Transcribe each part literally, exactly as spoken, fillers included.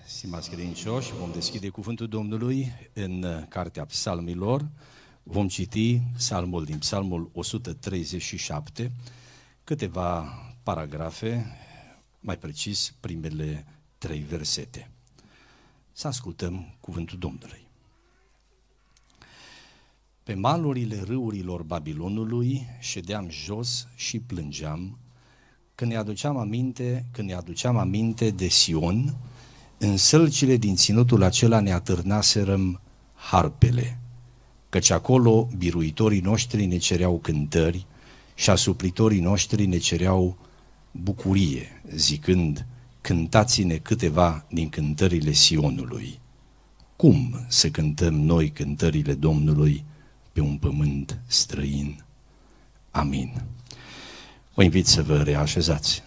Stimați credincioși, vom deschide cuvântul Domnului în Cartea Psalmilor. Vom citi psalmul din Psalmul o sută treizeci și șapte, câteva paragrafe, mai precis primele trei versete. Să ascultăm cuvântul Domnului. Pe malurile râurilor Babilonului ședeam jos și plângeam, când ne aduceam aminte, când ne aduceam aminte de Sion. În sălcile din ținutul acela ne atârnaserăm harpele, căci acolo biruitorii noștri ne cereau cântări și asuplitorii noștri ne cereau bucurie, zicând: cântați-ne câteva din cântările Sionului. Cum să cântăm noi cântările Domnului pe un pământ străin? Amin. Vă invit să vă reașezați.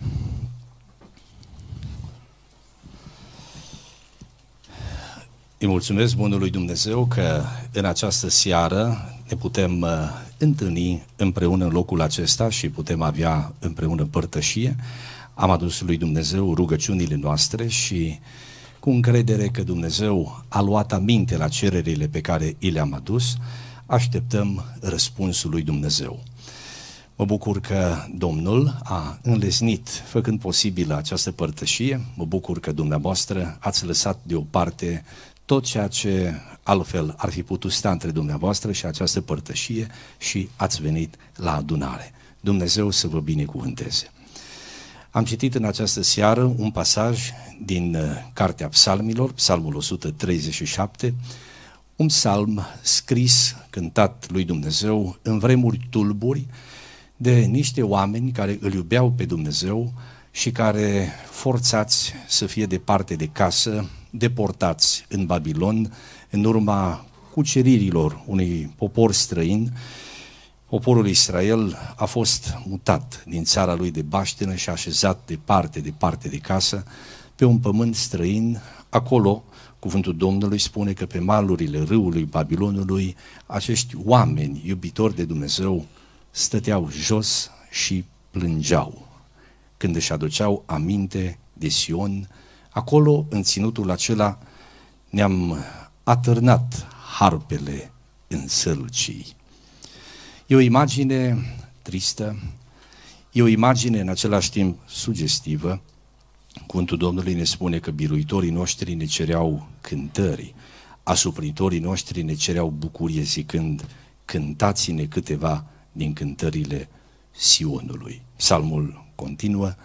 Îi mulțumesc bunului Dumnezeu că în această seară ne putem uh, întâlni împreună în locul acesta și putem avea împreună părtășie. Am adus lui Dumnezeu rugăciunile noastre și cu încredere că Dumnezeu a luat aminte la cererile pe care i le-am adus, așteptăm răspunsul lui Dumnezeu. Mă bucur că Domnul a înlesnit, făcând posibilă această părtășie. Mă bucur că dumneavoastră ați lăsat deoparte tot ceea ce altfel ar fi putut sta între dumneavoastră și această părtășie și ați venit la adunare. Dumnezeu să vă binecuvânteze. Am citit în această seară un pasaj din Cartea Psalmilor, Psalmul o sută treizeci și șapte, un psalm scris, cântat lui Dumnezeu în vremuri tulburi de niște oameni care îl iubeau pe Dumnezeu și care, forțați să fie departe de casă, deportați în Babilon, în urma cuceririlor unui popor străin, poporul Israel a fost mutat din țara lui de baștină și așezat departe, departe de casă, pe un pământ străin. Acolo, cuvântul Domnului spune că pe malurile râului Babilonului, acești oameni iubitori de Dumnezeu stăteau jos și plângeau când își aduceau aminte de Sion. Acolo, în ținutul acela, ne-am atârnat harpele în sălcii. E o imagine tristă, e o imagine în același timp sugestivă. Cuvântul Domnului ne spune că biruitorii noștri ne cereau cântări, asupritorii noștri ne cereau bucurie, zicând: cântați-ne câteva din cântările Sionului. Psalmul continuă,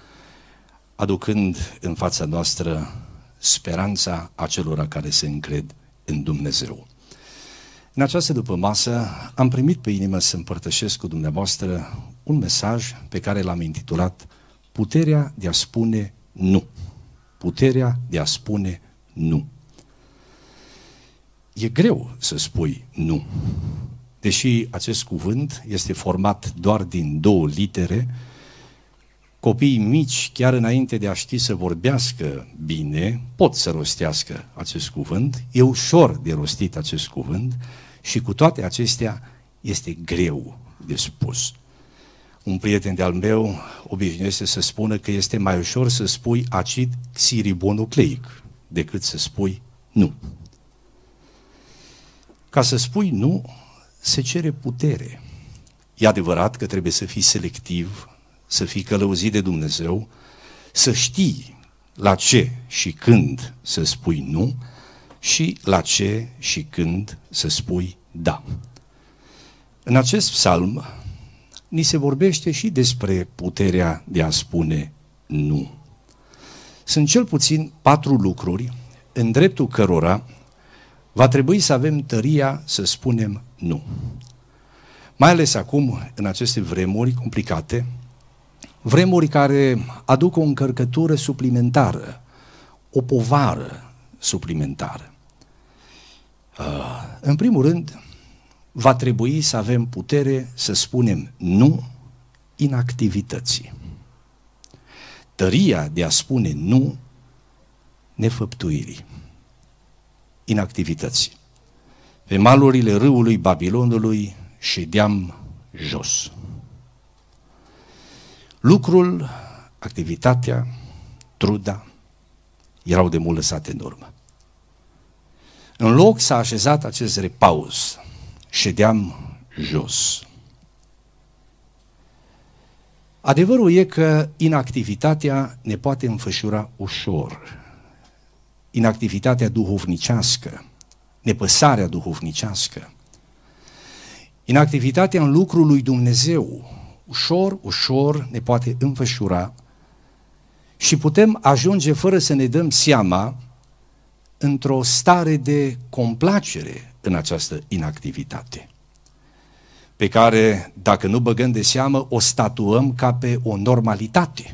aducând în fața noastră speranța acelora care se încred în Dumnezeu. În această dupămasă am primit pe inimă să împărtășesc cu dumneavoastră un mesaj pe care l-am intitulat Puterea de a spune nu. Puterea de a spune nu. E greu să spui nu, deși acest cuvânt este format doar din două litere. Copiii mici, chiar înainte de a ști să vorbească bine, pot să rostească acest cuvânt, e ușor de rostit acest cuvânt și cu toate acestea este greu de spus. Un prieten de-al meu obișnuiește să spună că este mai ușor să spui acid xiribonucleic decât să spui nu. Ca să spui nu, se cere putere. E adevărat că trebuie să fii selectiv, să fii călăuzit de Dumnezeu, să știi la ce și când să spui nu și la ce și când să spui da. În acest psalm ni se vorbește și despre puterea de a spune nu. Sunt cel puțin patru lucruri în dreptul cărora va trebui să avem tăria să spunem nu. Mai ales acum, în aceste vremuri complicate, vremuri care aduc o încărcătură suplimentară, o povară suplimentară. În primul rând, va trebui să avem putere să spunem nu inactivității. Tăria de a spune nu nefăptuirii, inactivității. Pe malurile râului Babilonului ședeam jos. Lucrul, activitatea, truda, erau de mult lăsate în urmă. În loc s-a așezat acest repaus, ședeam jos. Adevărul e că inactivitatea ne poate înfășura ușor. Inactivitatea duhovnicească, nepăsarea duhovnicească, inactivitatea în lucrul lui Dumnezeu, ușor, ușor ne poate înfășura și putem ajunge fără să ne dăm seama într-o stare de complacere în această inactivitate, pe care, dacă nu băgăm de seamă, o statuăm ca pe o normalitate.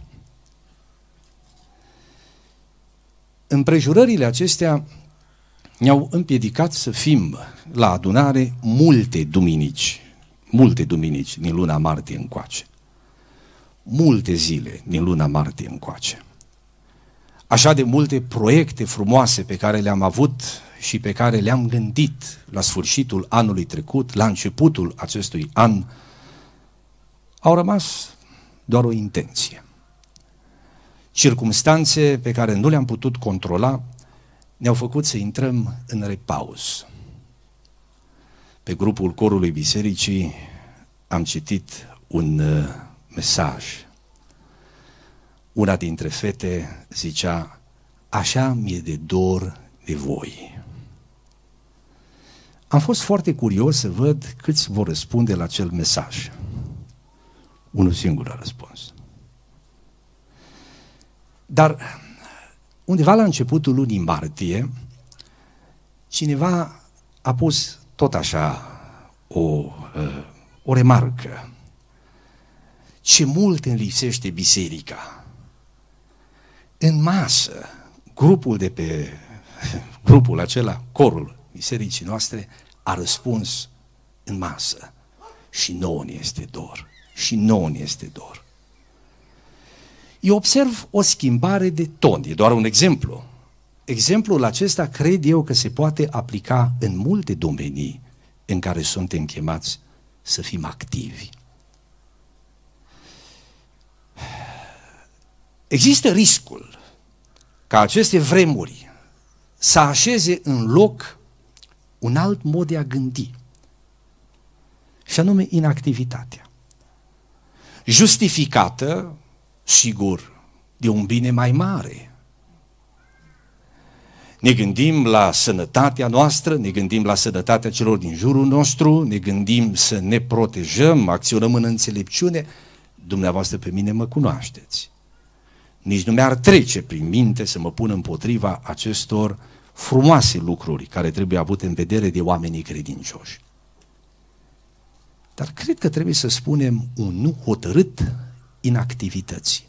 Împrejurările acestea ne-au împiedicat să fim la adunare multe duminici, multe duminici din luna martie încoace, multe zile din luna martie încoace. Așa de multe proiecte frumoase pe care le-am avut și pe care le-am gândit la sfârșitul anului trecut, la începutul acestui an, au rămas doar o intenție. Circumstanțe pe care nu le-am putut controla ne-au făcut să intrăm în repaus. Pe grupul corului bisericii am citit un uh, mesaj. Una dintre fete zicea: așa mi-e de dor de voi. Am fost foarte curios să văd câți vor răspunde la acel mesaj. Unul singur a răspuns. Dar undeva la începutul lunii martie, cineva a pus tot așa o, o remarcă. Ce mult îmi lipsește biserica. În masă, grupul de pe grupul acela, corul bisericii noastre, a răspuns în masă: și nouă ne este dor, și nouă ne este dor. Eu observ o schimbare de ton, e doar un exemplu. Exemplul acesta cred eu că se poate aplica în multe domenii în care suntem chemați să fim activi. Există riscul ca aceste vremuri să așeze în loc un alt mod de a gândi, și anume inactivitatea, justificată, sigur, de un bine mai mare. Ne gândim la sănătatea noastră, ne gândim la sănătatea celor din jurul nostru, ne gândim să ne protejăm, acționăm în înțelepciune. Dumneavoastră pe mine mă cunoașteți. Nici nu mi-ar trece prin minte să mă pun împotriva acestor frumoase lucruri care trebuie avute în vedere de oamenii credincioși. Dar cred că trebuie să spunem un nu hotărât inactivității.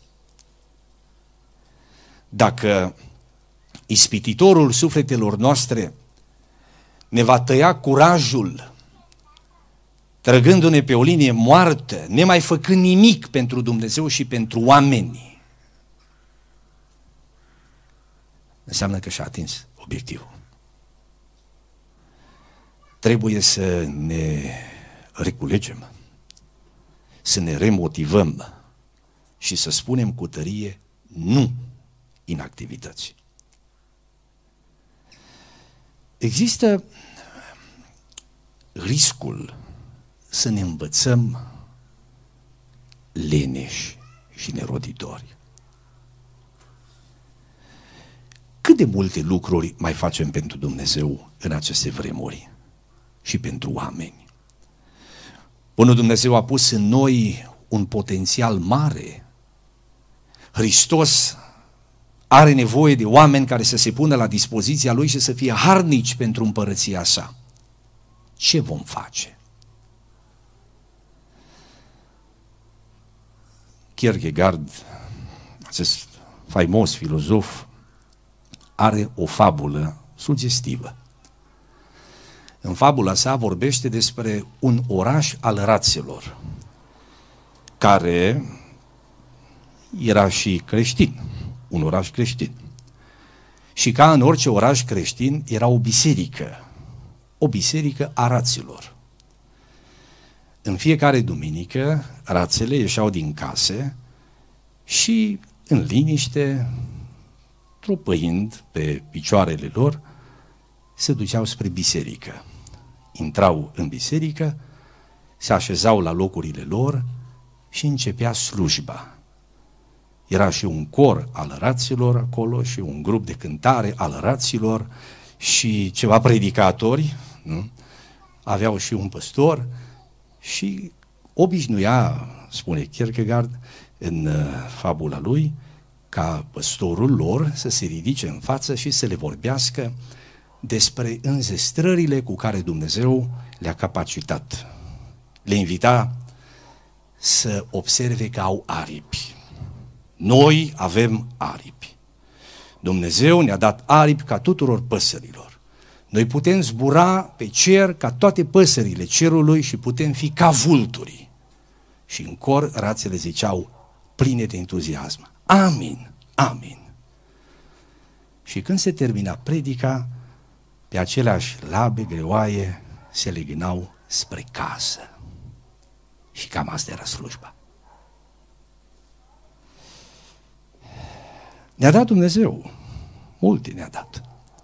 Dacă ispititorul sufletelor noastre ne va tăia curajul, trăgându-ne pe o linie moartă, nemai făcând nimic pentru Dumnezeu și pentru oameni, înseamnă că și-a atins obiectivul. Trebuie să ne reculegem, să ne remotivăm și să spunem cu tărie nu inactivității. Există riscul să ne învățăm leneși și neroditori. Cât de multe lucruri mai facem pentru Dumnezeu în aceste vremuri și pentru oameni? Bunul Dumnezeu a pus în noi un potențial mare. Hristos are nevoie de oameni care să se pună la dispoziția Lui și să fie harnici pentru împărăția sa. Ce vom face? Kierkegaard, acest faimos filozof, are o fabulă sugestivă. În fabula sa vorbește despre un oraș al rațelor, care era și creștin, un oraș creștin. Și ca în orice oraș creștin era o biserică, o biserică a raților. În fiecare duminică, rațele ieșeau din case și în liniște tropăind pe picioarele lor, se duceau spre biserică. Intrau în biserică, se așezau la locurile lor și începea slujba. Era și un cor al raților acolo și un grup de cântare al raților și ceva predicatori, nu? Aveau și un păstor și obișnuia, spune Kierkegaard în uh, fabula lui, ca păstorul lor să se ridice în față și să le vorbească despre înzestrările cu care Dumnezeu le-a capacitat. Le invita să observe că au aripi. Noi avem aripi. Dumnezeu ne-a dat aripi ca tuturor păsărilor. Noi putem zbura pe cer ca toate păsările cerului și putem fi ca vulturii. Și în cor rațele ziceau pline de entuziasm. Amin, amin. Și când se termina predica, pe aceleași labe greoaie se legânau spre casă. Și cam asta era slujba. Ne-a dat Dumnezeu, multe ne-a dat.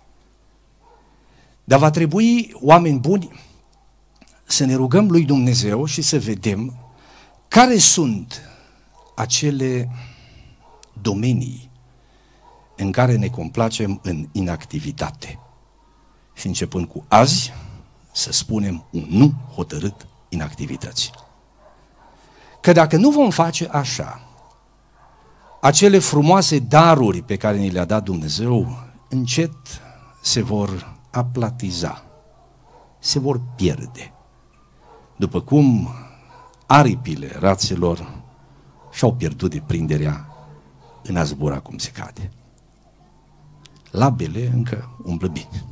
Dar va trebui, oameni buni, să ne rugăm lui Dumnezeu și să vedem care sunt acele domenii în care ne complacem în inactivitate. Și începând cu azi, să spunem un nu hotărât inactivității. Că dacă nu vom face așa, acele frumoase daruri pe care ni le-a dat Dumnezeu, încet se vor aplatiza, se vor pierde. După cum aripile rațelor și-au pierdut deprinderea în a zbura cum se cade. Labele încă umblă bine.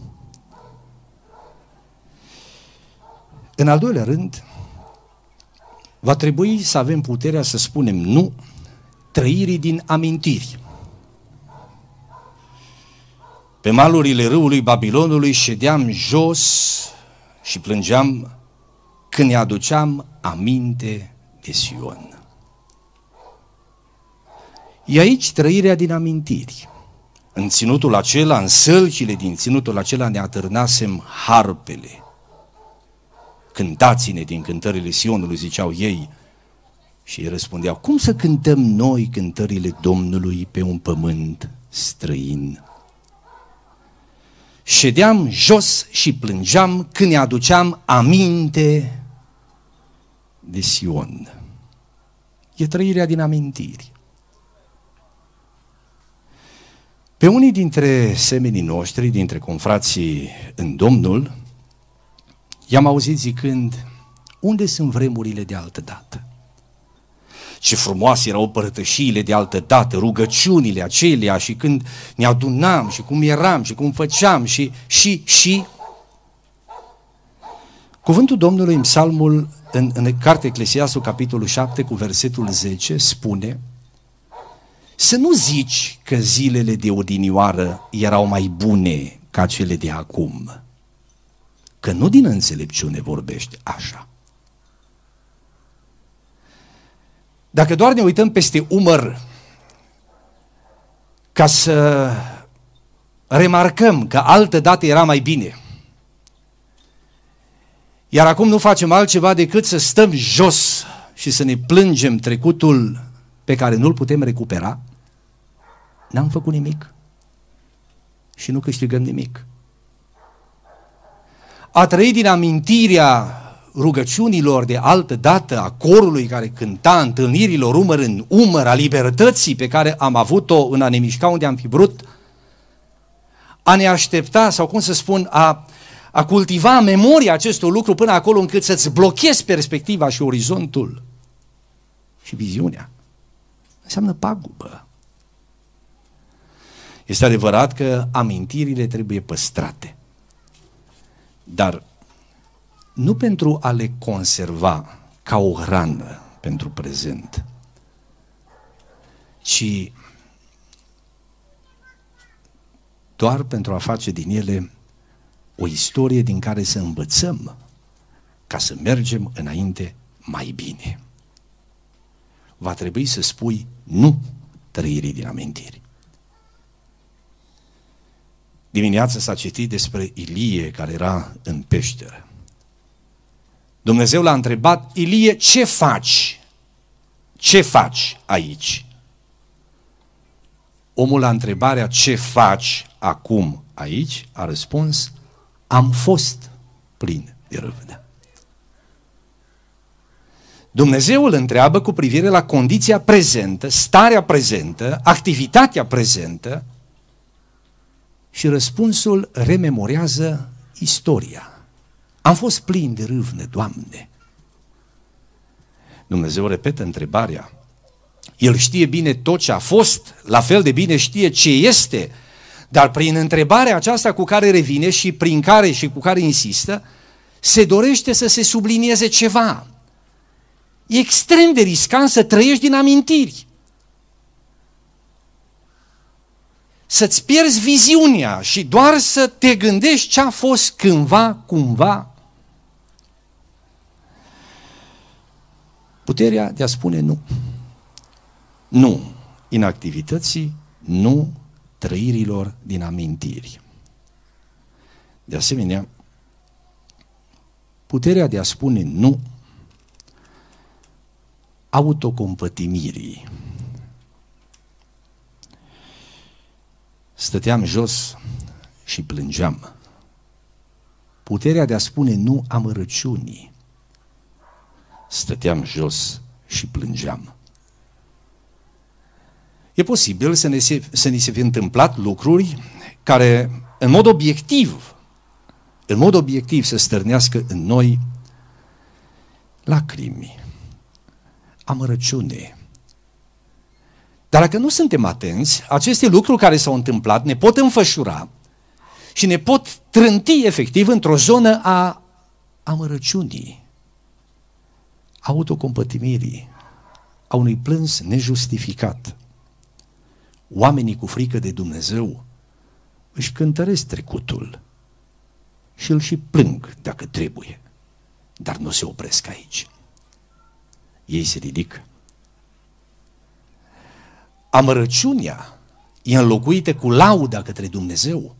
În al doilea rând, va trebui să avem puterea să spunem nu trăirii din amintiri. Pe malurile râului Babilonului ședeam jos și plângeam când ne aduceam aminte de Sion. E aici trăirea din amintiri. În ținutul acela, în sălcile din ținutul acela ne atârnasem harpele. Cântați-ne din cântările Sionului, ziceau ei. Și ei răspundeau, cum să cântăm noi cântările Domnului pe un pământ străin? Ședeam jos și plângeam când ne aduceam aminte de Sion. E trăirea din amintiri. Pe unii dintre semenii noștri, dintre confrații în Domnul, i-am auzit zicând, unde sunt vremurile de altă dată? Ce frumoase erau părtășiile de altă dată, rugăciunile acelea și când ne adunam și cum eram și cum făceam și, și, și. Cuvântul Domnului în psalmul, în, în cartea Eclesiastul, capitolul șapte, cu versetul zece, spune să nu zici că zilele de odinioară erau mai bune ca cele de acum, că nu din înțelepciune vorbește așa. Dacă doar ne uităm peste umăr ca să remarcăm că altă dată era mai bine, iar acum nu facem altceva decât să stăm jos și să ne plângem trecutul pe care nu-l putem recupera, n-am făcut nimic și nu câștigăm nimic. A trăi din amintirea rugăciunilor de altă dată, a corului care cânta, întâlnirilor umăr în umăr, a libertății pe care am avut-o în a ne mișca unde am fi vrut, a ne aștepta, sau cum să spun, a, a cultiva memoria acestor lucruri până acolo încât să-ți blochezi perspectiva și orizontul și viziunea. Înseamnă pagubă. Este adevărat că amintirile trebuie păstrate, dar nu pentru a le conserva ca o hrană pentru prezent, ci doar pentru a face din ele o istorie din care să învățăm ca să mergem înainte mai bine. Va trebui să spui nu trăirii din amintiri. Dimineața s-a citit despre Ilie care era în peșteră. Dumnezeu l-a întrebat: Ilie, ce faci? Ce faci aici? Omul la întrebarea ce faci acum aici a răspuns: am fost plin de râvnă. Dumnezeu îl întreabă cu privire la condiția prezentă, starea prezentă, activitatea prezentă și răspunsul rememorează istoria. Am fost plin de râvnă, Doamne. Dumnezeu repetă întrebarea. El știe bine tot ce a fost, la fel de bine știe ce este, dar prin întrebarea aceasta cu care revine și prin care și cu care insistă, se dorește să se sublinieze ceva. E extrem de riscant să trăiești din amintiri. Să-ți pierzi viziunea și doar să te gândești ce a fost cândva, cumva. Puterea de a spune nu. Nu inactivității, nu trăirilor din amintiri. De asemenea, puterea de a spune nu autocompătimirii. Stăteam jos și plângeam. Puterea de a spune nu amărăciunii. Stăteam jos și plângeam. E posibil să, ne se, să ni se fi întâmplat lucruri care, în mod obiectiv, în mod obiectiv să stârnească în noi lacrimi, amărăciune. Dar dacă nu suntem atenți, aceste lucruri care s-au întâmplat ne pot înfășura și ne pot trânti efectiv într-o zonă a amărăciunii, autocompătimirii, a unui plâns nejustificat. Oamenii cu frică de Dumnezeu își cântăresc trecutul și îl și plâng dacă trebuie, dar nu se opresc aici. Ei se ridică. Amărăciunea e înlocuită cu lauda către Dumnezeu.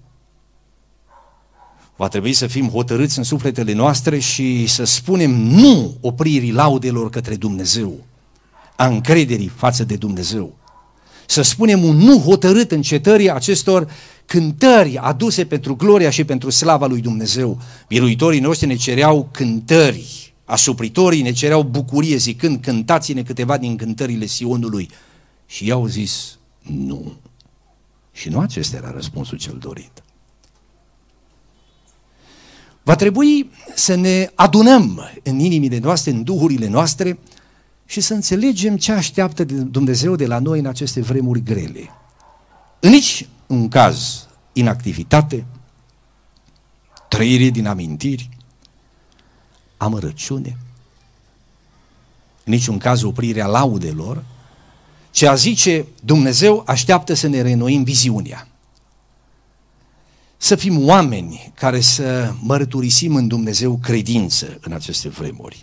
Va trebui să fim hotărâți în sufletele noastre și să spunem nu opririi laudelor către Dumnezeu, a încrederii față de Dumnezeu. Să spunem un nu hotărât încetării acestor cântări aduse pentru gloria și pentru slava lui Dumnezeu. Biruitorii noștri ne cereau cântări, asupritorii ne cereau bucurie zicând: cântați-ne câteva din cântările Sionului. Și i-au zis nu. Și nu acesta era răspunsul cel dorit. Va trebui să ne adunăm în inimile noastre, în duhurile noastre și să înțelegem ce așteaptă Dumnezeu de la noi în aceste vremuri grele. În nici un caz inactivitate, trăire din amintiri, amărăciune, în niciun caz oprirea laudelor, ce a zice Dumnezeu așteaptă să ne reînnoim viziunea. Să fim oameni care să mărturisim în Dumnezeu credință în aceste vremuri.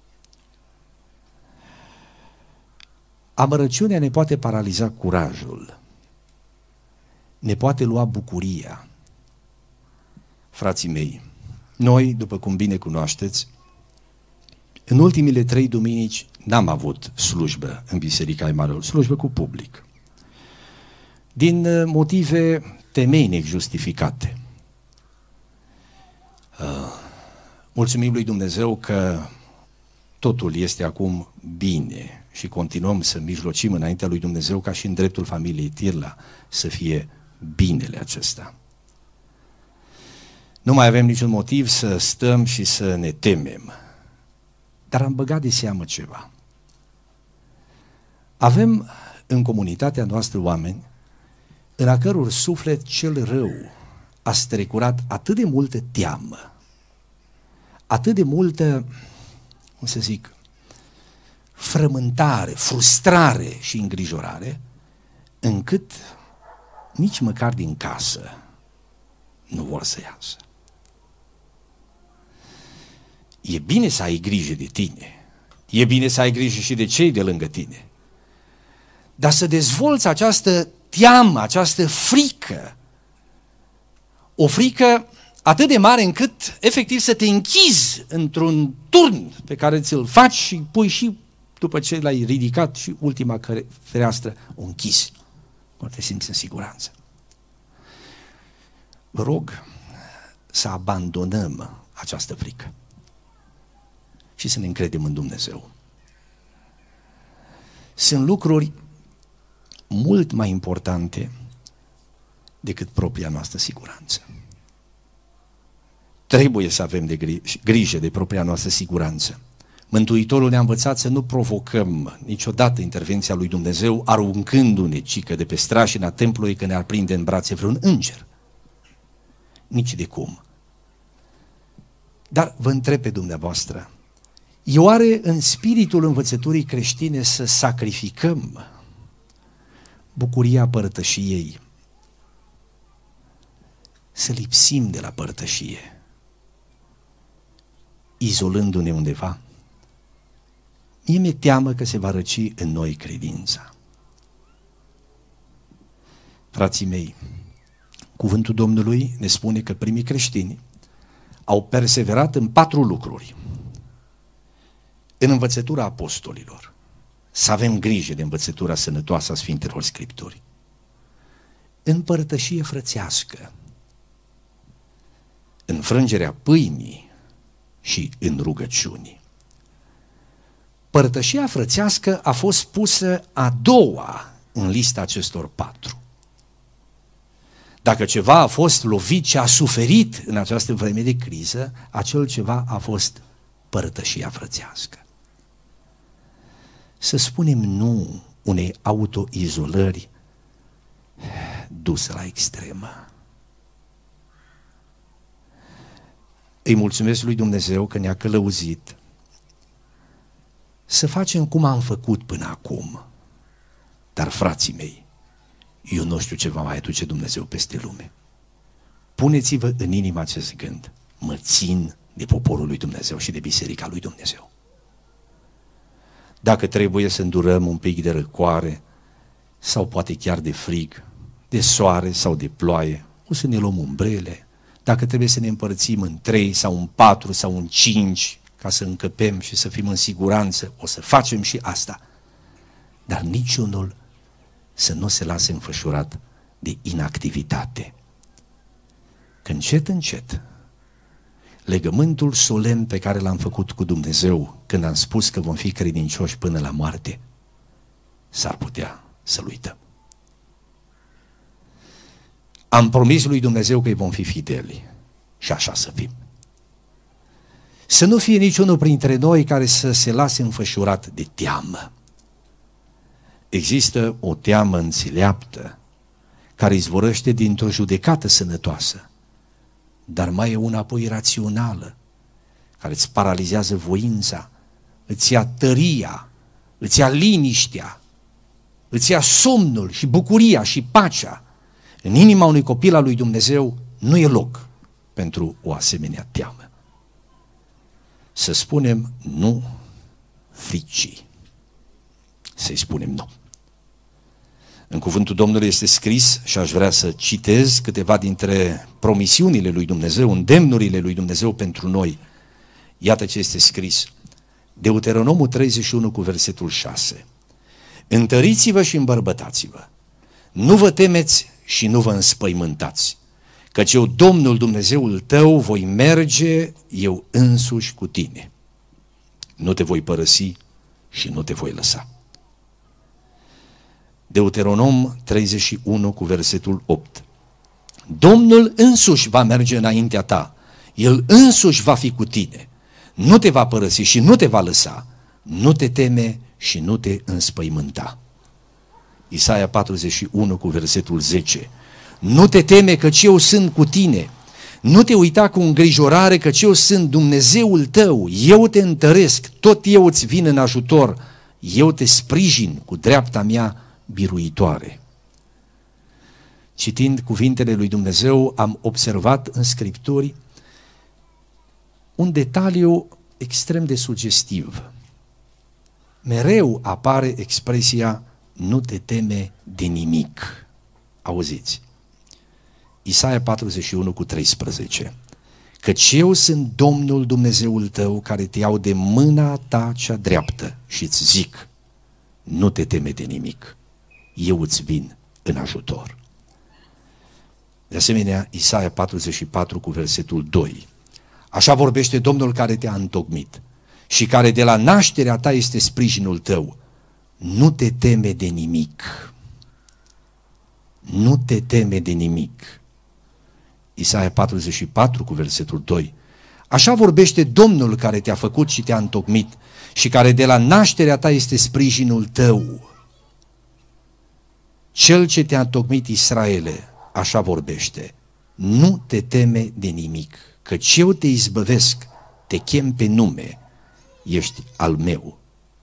Amărăciunea ne poate paraliza curajul, ne poate lua bucuria. Frații mei, noi, după cum bine cunoașteți, în ultimile trei duminici n-am avut slujbă în Biserica Emanuel, slujbă cu public, din motive temeinic justificate. Mulțumim lui Dumnezeu că totul este acum bine și continuăm să mijlocim înaintea lui Dumnezeu ca și în dreptul familiei Tirla să fie binele acesta. Nu mai avem niciun motiv să stăm și să ne temem, dar am băgat de seamă ceva. Avem în comunitatea noastră oameni în a căror suflet cel rău a strecurat atât de multă teamă, atât de multă, cum să zic, frământare, frustrare și îngrijorare, încât nici măcar din casă nu vor să iasă. E bine să ai grijă de tine, e bine să ai grijă și de cei de lângă tine, dar să dezvolți această teamă, această frică, O frică atât de mare încât efectiv să te închizi într-un turn pe care ți-l faci și pui și după ce l-ai ridicat și ultima fereastră o închizi. Nu te simți în siguranță. Vă rog să abandonăm această frică și să ne încredem în Dumnezeu. Sunt lucruri mult mai importante decât propria noastră siguranță. Trebuie să avem de grij- grijă de propria noastră siguranță. Mântuitorul ne-a învățat să nu provocăm niciodată intervenția lui Dumnezeu aruncându-ne cică de pe strașina templului că ne-ar prinde în brațe vreun înger. Nici de cum. Dar vă întreb pe dumneavoastră, e oare în spiritul învățăturii creștine să sacrificăm bucuria părtășiei, să lipsim de la părtășie, izolându-ne undeva? Mie mi-e teamă că se va răci în noi credința. Frații mei, cuvântul Domnului ne spune că primii creștini au perseverat în patru lucruri. În învățătura apostolilor, să avem grijă de învățătura sănătoasă a Sfintelor Scripturi. În părtășie frățească, în frângerea pâinii și în rugăciuni. Părtășia frățească a fost pusă a doua în lista acestor patru. Dacă ceva a fost lovit și a suferit în această vreme de criză, acel ceva a fost părtășia frățească. Să spunem nu unei autoizolări dusă la extremă. Îi mulțumesc lui Dumnezeu că ne-a călăuzit să facem cum am făcut până acum. Dar, frații mei, eu nu știu ce va mai aduce Dumnezeu peste lume. Puneți-vă în inimă acest gând: mă țin de poporul lui Dumnezeu și de biserica lui Dumnezeu. Dacă trebuie să îndurăm un pic de răcoare sau poate chiar de frig, de soare sau de ploaie, o să ne luăm umbrele. Dacă trebuie să ne împărțim în trei sau în patru sau în cinci ca să încăpem și să fim în siguranță, o să facem și asta. Dar niciunul să nu se lase înfășurat de inactivitate. Că încet, încet, legământul solemn pe care l-am făcut cu Dumnezeu când am spus că vom fi credincioși până la moarte, s-ar putea să-l uităm. Am promis lui Dumnezeu că îi vom fi fideli și așa să fim. Să nu fie niciunul printre noi care să se lase înfășurat de teamă. Există o teamă înțeleaptă care izvorăște dintr-o judecată sănătoasă, dar mai e una apoi rațională, care îți paralizează voința, îți ia tăria, îți ia liniștea, îți ia somnul și bucuria și pacea. În inima unui copil al lui Dumnezeu nu e loc pentru o asemenea teamă. Să spunem nu fricii. Să-i spunem nu. În cuvântul Domnului este scris, și aș vrea să citez câteva dintre promisiunile lui Dumnezeu, îndemnurile lui Dumnezeu pentru noi. Iată ce este scris. Deuteronomul treizeci și unu cu versetul șase. Întăriți-vă și îmbărbătați-vă. Nu vă temeți și nu vă înspăimântați, căci eu, Domnul Dumnezeul tău, voi merge eu însuși cu tine. Nu te voi părăsi și nu te voi lăsa. Deuteronom treizeci și unu cu versetul opt. Domnul însuși va merge înaintea ta, El însuși va fi cu tine, nu te va părăsi și nu te va lăsa, nu te teme și nu te înspăimânta. Isaia patruzeci și unu cu versetul zece. Nu te teme căci eu sunt cu tine, nu te uita cu îngrijorare căci eu sunt Dumnezeul tău, eu te întăresc, tot eu îți vin în ajutor, eu te sprijin cu dreapta mea biruitoare. Citind cuvintele lui Dumnezeu, am observat în Scripturi un detaliu extrem de sugestiv. Mereu apare expresia nu te teme de nimic. Auziți? Isaia patruzeci și unu cu treisprezece. Căci eu sunt Domnul Dumnezeul tău care te iau de mâna ta cea dreaptă și îți zic, nu te teme de nimic, eu îți vin în ajutor. De asemenea, Isaia patruzeci și patru cu versetul doi. Așa vorbește Domnul care te-a întocmit și care de la nașterea ta este sprijinul tău. Nu te teme de nimic. Nu te teme de nimic. Isaia patruzeci și patru cu versetul doi. Așa vorbește Domnul care te-a făcut și te-a întocmit și care de la nașterea ta este sprijinul tău. Cel ce te-a întocmit, Israele, așa vorbește. Nu te teme de nimic, căci eu te izbăvesc, te chem pe nume, ești al meu.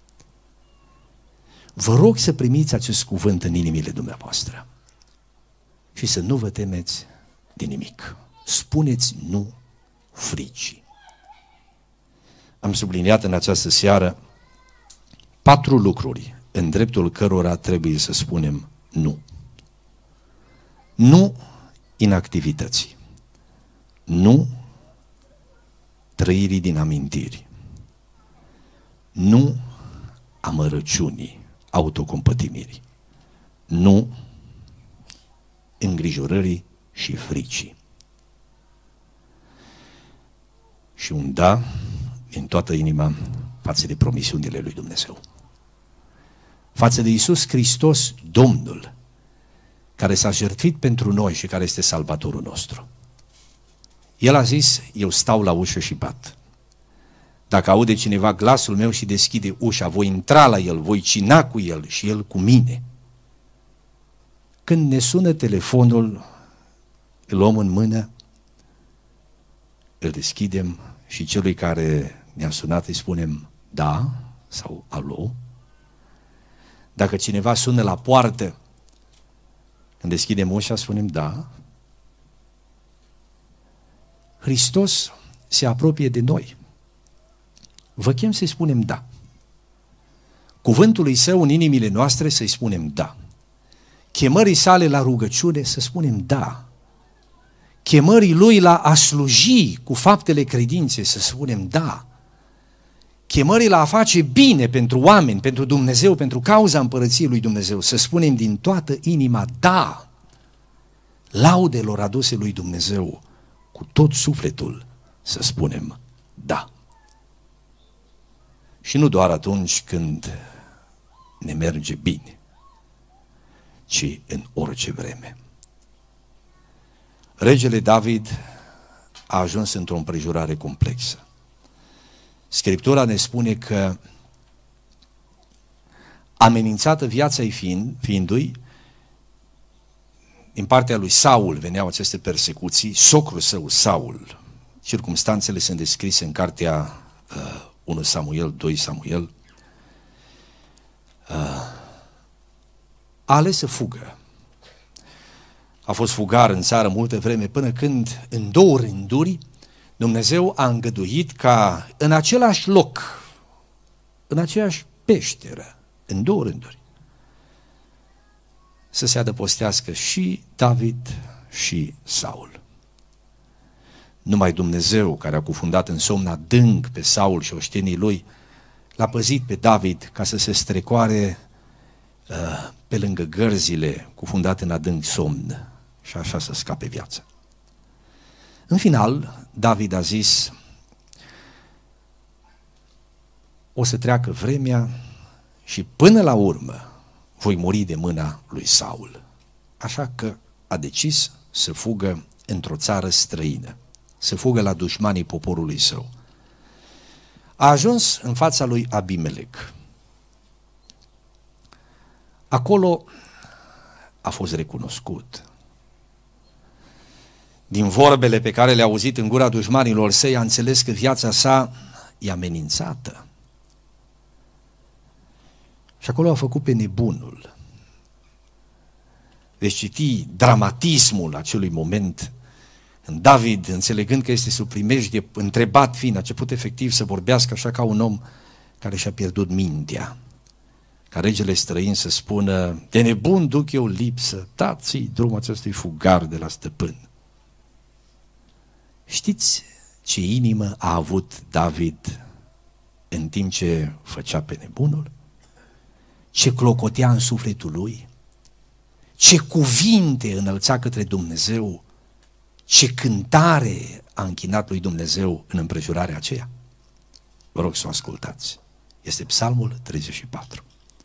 Vă rog să primiți acest cuvânt în inimile dumneavoastră și să nu vă temeți de nimic. Spuneți nu fricii. Am subliniat în această seară patru lucruri în dreptul cărora trebuie să spunem nu. Nu inactivității. Nu trăirii din amintiri. Nu amărăciunii, autocompătimirii. Nu îngrijorării și fricii. Și un da din toată inima față de promisiunile lui Dumnezeu. Față de Iisus Hristos, Domnul, care s-a jertfit pentru noi și care este salvatorul nostru. El a zis, eu stau la ușă și bat. Dacă aude cineva glasul meu și deschide ușa, voi intra la el, voi cina cu el și el cu mine. Când ne sună telefonul, îl luăm în mână, îl deschidem și celui care ne-a sunat îi spunem da sau alo. Dacă cineva sună la poartă, când deschidem ușa, spunem da. Hristos se apropie de noi. Vă chem să-i spunem da. Cuvântului său în inimile noastre să-i spunem da. Chemării sale la rugăciune să spunem da. Chemării lui la a sluji cu faptele credinței să spunem da. Chemării la a face bine pentru oameni, pentru Dumnezeu, pentru cauza împărăției lui Dumnezeu, să spunem din toată inima da. Laudelor aduse lui Dumnezeu cu tot sufletul să spunem da. Și nu doar atunci când ne merge bine, ci în orice vreme. Regele David a ajuns într-o împrejurare complexă. Scriptura ne spune că amenințată viața-i fiind, fiindu-i, din partea lui Saul veneau aceste persecuții, socrul său, Saul, circumstanțele sunt descrise în cartea uh, unu Samuel, doi Samuel, uh, a ales să fugă. A fost fugar în țară multă vreme până când, în două rânduri, Dumnezeu a îngăduit ca în același loc, în aceeași peșteră, în două rânduri, să se adăpostească și David și Saul. Numai Dumnezeu, care a cufundat în somn adânc pe Saul și oștenii lui, l-a păzit pe David ca să se strecoare uh, pe lângă gărzile cufundate în adânc somn și așa să scape viața. În final, David a zis, o să treacă vremea și până la urmă voi muri de mâna lui Saul. Așa că a decis să fugă într-o țară străină, să fugă la dușmanii poporului său. A ajuns în fața lui Abimelec. Acolo a fost recunoscut. Din vorbele pe care le-a auzit în gura dușmanilor săi, a înțeles că viața sa e amenințată. Și acolo a făcut pe nebunul. Veți citi dramatismul acelui moment. În David, înțelegând că este sub primejdie, întrebat fiind, a început efectiv să vorbească așa ca un om care și-a pierdut mintea. Ca regele străin să spună, de nebun duc eu lipsă, dați-i drumul acestui fugar de la stăpân. Știți ce inimă a avut David în timp ce făcea pe nebunul? Ce clocotea în sufletul lui? Ce cuvinte înălța către Dumnezeu? Ce cântare a închinat lui Dumnezeu în împrejurarea aceea? Vă rog să o ascultați. Este Psalmul treizeci și patru.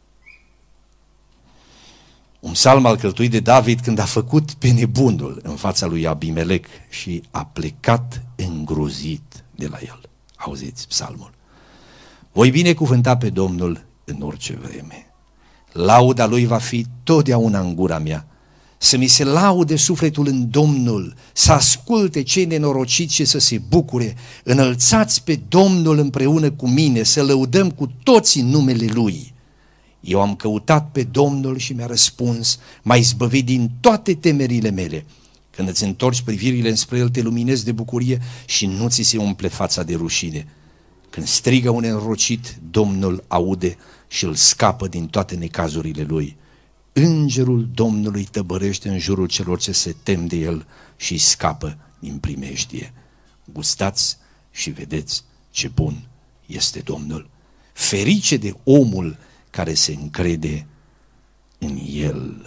Un psalm alcătuit de David când a făcut pe nebunul în fața lui Abimelec și a plecat îngrozit de la el. Auziți psalmul. Voi binecuvânta pe Domnul în orice vreme. Lauda lui va fi totdeauna în gura mea. Să mi se laude sufletul în Domnul, să asculte cei nenorociți și să se bucure. Înălțați pe Domnul împreună cu mine, să lăudăm cu toții numele Lui. Eu am căutat pe Domnul și mi-a răspuns, m-a izbăvit din toate temerile mele. Când îți întorci privirile înspre El, te luminezi de bucurie și nu ți se umple fața de rușine. Când strigă un nenorocit, Domnul aude și îl scapă din toate necazurile lui. Îngerul Domnului tăbărește în jurul celor ce se tem de El și îi scapă din primejdie. Gustați și vedeți ce bun este Domnul. Ferice de omul care se încrede în El.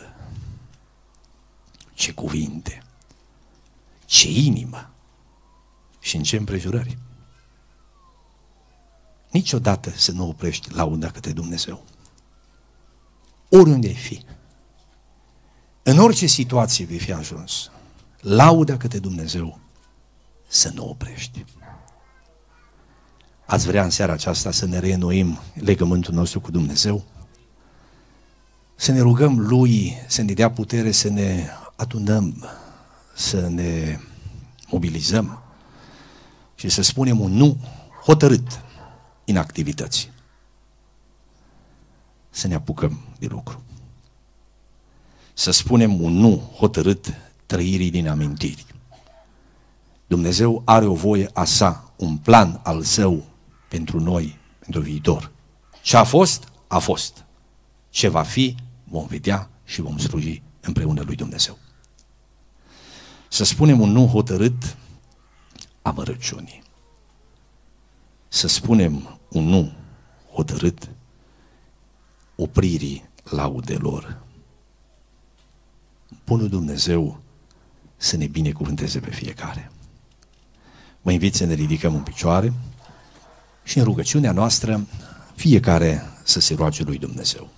Ce cuvinte, ce inimă și în ce împrejurări. Niciodată să nu oprești lauda către Dumnezeu. Oriunde ai fi, în orice situație vei fi ajuns, lauda către Dumnezeu să nu oprești. Ați vrea în seara aceasta să ne reînnoim legământul nostru cu Dumnezeu? Să ne rugăm Lui să ne dea putere să ne adunăm, să ne mobilizăm și să spunem un nu hotărât inactivității. Să ne apucăm de lucru. Să spunem un nu hotărât trăirii din amintiri. Dumnezeu are o voie a sa, un plan al său pentru noi, pentru viitor. Ce a fost, a fost. Ce va fi, vom vedea și vom sluji împreună lui Dumnezeu. Să spunem un nu hotărât amărăciunii. Să spunem un nu hotărât opririi laudelor. Bunul Dumnezeu să ne binecuvânteze pe fiecare. Vă invit să ne ridicăm în picioare și în rugăciunea noastră fiecare să se roage lui Dumnezeu.